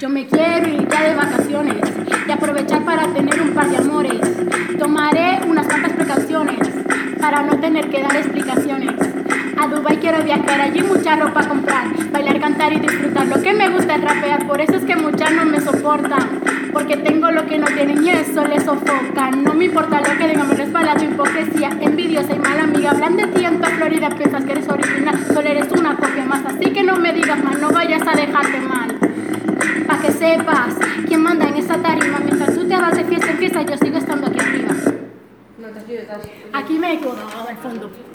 Yo me quiero ir ya de vacaciones y aprovechar para tener un par de amores. Tomaré unas cuantas precauciones para no tener que dar explicaciones. A Dubai quiero viajar, allí mucha ropa a comprar, bailar, cantar y disfrutar. Lo que me gusta es rapear, por eso es que muchas no me soportan, porque tengo lo que no tienen y eso les sofoca. No me importa lo que digan, me respalda tu hipocresía envidiosa y mala amiga. Hablan de ti en toda Florida, piensas que eres original, solo eres una copia más. Así que no me digas más, no vayas a dejarte mal. Pa' que sepas quién manda en esa tarima. Mientras tú te vas de fiesta en fiesta, yo sigo estando aquí arriba. No, te has ido, Aquí me he quedado al fondo.